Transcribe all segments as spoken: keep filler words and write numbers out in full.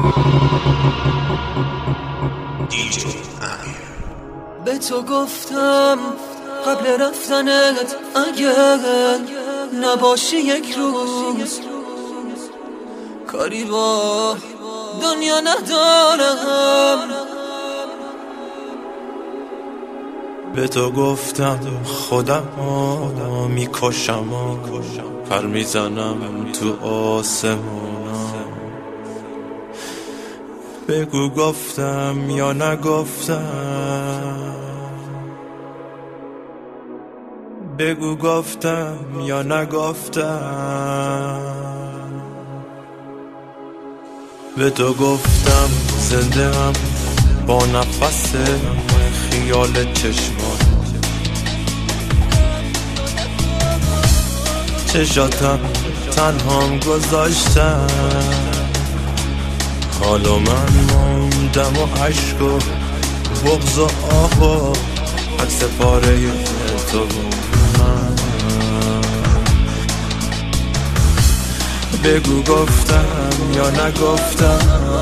به تو گفتم قبل رفتنت اگر نباشی یک روز کاری با دنیا ندارم. به تو گفتم خودم رو میکشم و پر میزنم تو آسمونم. بگو گفتم یا نگفتم، بگو گفتم یا نگفتم. به تو گفتم زنده هم با نفس خیال چشمان، چشاتم تنهام گذاشتم. حالا من موندم و عشق و بغض و آه و عکس پاره تو من. بگو گفتم یا نگفتم،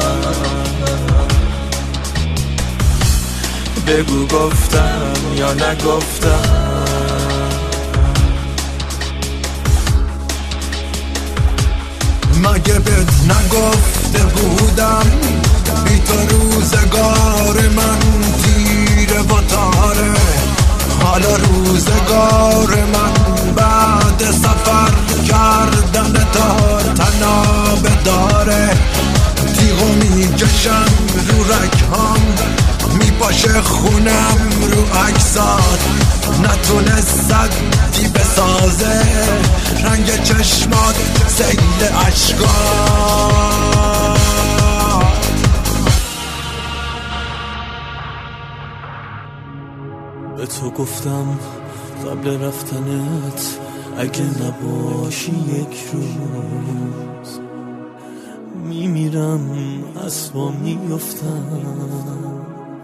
بگو گفتم یا نگفتم. مگه بهت نگفته بودم بی تو روزگار من تیره و تاره؟ حالا روزگار من بعد سفر کردن تا تنابه داره. تیغو میکشم رو رگهام، میپاشه خونم رو عکسات. نتونست صدی بسازه رنگ چشمات سیل عشقات. به تو گفتم قبل رفتنت اگه نباشی یک روز میمیرم، از پا میافتم.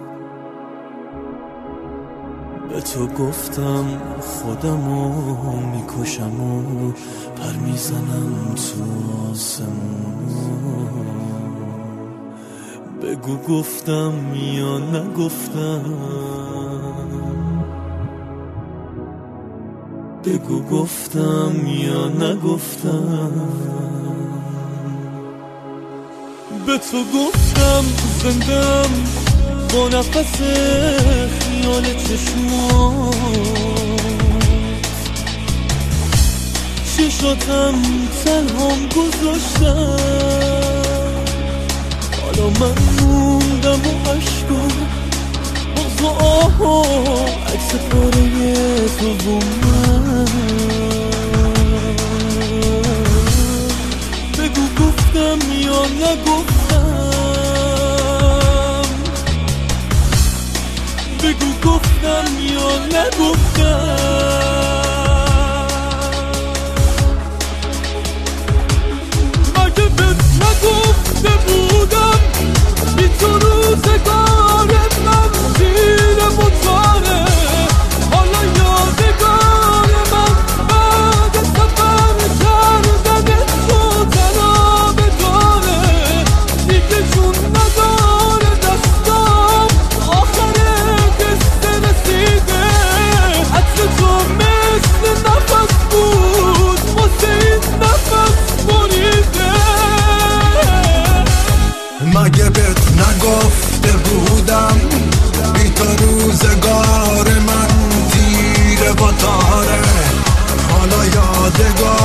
به تو گفتم خودمو میکشم و پر میزنم تو آسمون. بگو گفتم یا نگفتم، بگو گفتم یا نگفتم. به تو گفتم زندم با نفس خیال چشمات، چشاتم تنهام گذاشتم. حالا من موندم و عشق و بغض و آه و عکس پاره تو و من. بگو گفتم یا نگفتم، بگو گفتم یا نگفتم. مگه بهت نگفته بودم بی تو روزگار من تیره و تاره؟ حالا یادگار من بعد سفر کردن تو تنابه داره. دیگه جون نداره دستام، آخره قصه رسیده. عطر تو مثل نفس بود واسه این نفس بریده. مگه بهت نگفته بودم بی تو روزگار من تیره و تاره؟ حالا یادگار